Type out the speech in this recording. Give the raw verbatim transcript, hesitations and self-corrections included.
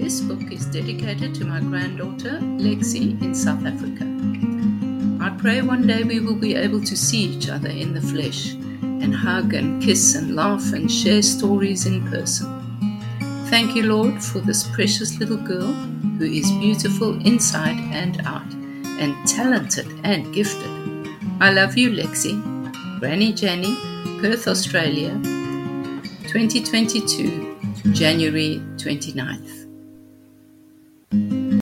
This book is dedicated to my granddaughter, Lexi, in South Africa. I pray one day we will be able to see each other in the flesh and hug and kiss and laugh and share stories in person. Thank you, Lord, for this precious little girl who is beautiful inside and out and talented and gifted. I love you, Lexi. Granny Jenny, Perth, Australia, twenty twenty-two, January twenty-ninth.